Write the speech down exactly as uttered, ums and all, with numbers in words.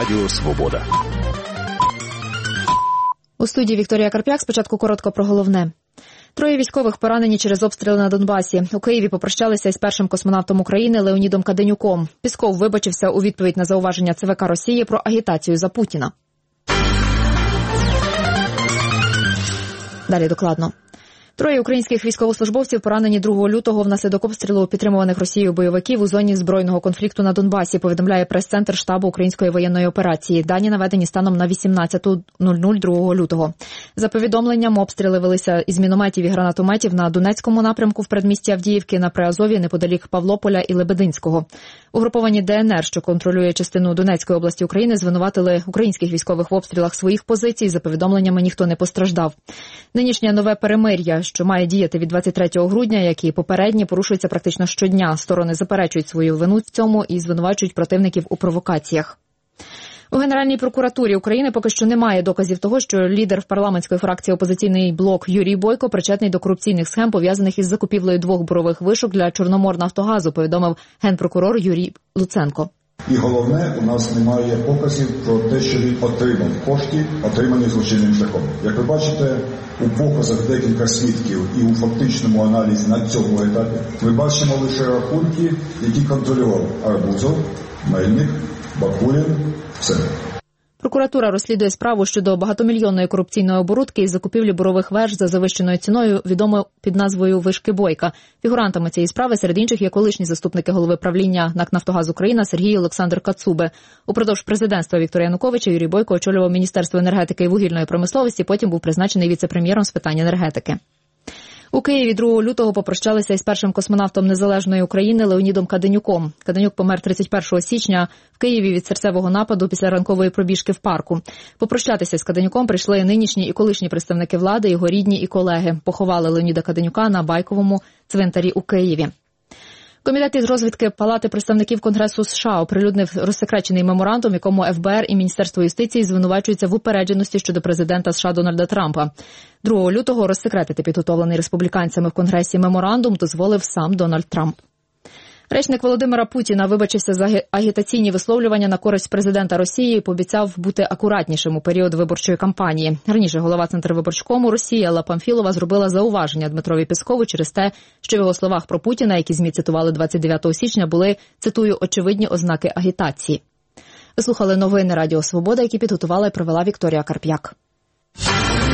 Радіо Свобода. У студії Вікторія Карп'як. Спочатку коротко про головне. Троє військових поранені через обстріли на Донбасі. У Києві попрощалися із першим космонавтом України Леонідом Каденюком. Пісков вибачився у відповідь на зауваження ЦВК Росії про агітацію за Путіна. Далі докладно. Троє українських військовослужбовців поранені другого лютого внаслідок обстрілу підтримуваних Росією бойовиків у зоні збройного конфлікту на Донбасі, повідомляє прес-центр штабу Української воєнної операції. Дані наведені станом на вісімнадцяту нуль нуль другого лютого. За повідомленням, обстріли велися із мінометів і гранатометів на Донецькому напрямку в передмісті Авдіївки, на Приазов'ї неподалік Павлополя і Лебединського. Угруповані ДНР, що контролює частину Донецької області України, звинуватили українських військових в обстрілах своїх позицій. За повідомленнями, ніхто не постраждав. Нинішнє нове перемир'я, що має діяти від двадцять третього грудня, як і попередні, порушується практично щодня. Сторони заперечують свою вину в цьому і звинувачують противників у провокаціях. У Генеральній прокуратурі України поки що немає доказів того, що лідер парламентської фракції «Опозиційний блок» Юрій Бойко причетний до корупційних схем, пов'язаних із закупівлею двох бурових вишок для Чорноморнафтогазу, повідомив генпрокурор Юрій Луценко. І головне, у нас немає показів про те, що він отримав кошти, отримані злочинним шляхом. Як ви бачите, у показах декілька свідків і у фактичному аналізі на цьому етапі ми бачимо лише рахунки, які контролював Арбузов, Мельник, Бакулін, все. Прокуратура розслідує справу щодо багатомільйонної корупційної оборудки із закупівлі бурових веж за завищеною ціною, відомо під назвою «Вишки Бойка». Фігурантами цієї справи серед інших є колишні заступники голови правління НАК «Нафтогаз Україна» Сергій і Олександр Кацуби. Упродовж президентства Віктора Януковича Юрій Бойко очолював Міністерство енергетики і вугільної промисловості, потім був призначений віце-прем'єром з питань енергетики. У Києві другого лютого попрощалися із першим космонавтом незалежної України Леонідом Каденюком. Каденюк помер тридцять першого січня в Києві від серцевого нападу після ранкової пробіжки в парку. Попрощатися з Каденюком прийшли нинішні і колишні представники влади, його рідні і колеги. Поховали Леоніда Каденюка на Байковому цвинтарі у Києві. Комітет із розвідки Палати представників Конгресу США оприлюднив розсекречений меморандум, якому еф бе ер і Міністерство юстиції звинувачуються в упередженості щодо президента США Дональда Трампа. другого лютого розсекретити підготовлений республіканцями в Конгресі меморандум дозволив сам Дональд Трамп. Речник Володимира Путіна вибачився за агітаційні висловлювання на користь президента Росії і пообіцяв бути акуратнішим у період виборчої кампанії. Раніше голова Центрвиборчкому Росії Алла Памфілова зробила зауваження Дмитрові Пєскову через те, що в його словах про Путіна, які ЗМІ цитували двадцять дев'ятого січня, були, цитую, очевидні ознаки агітації. Ви слухали новини Радіо Свобода, які підготувала і провела Вікторія Карп'як.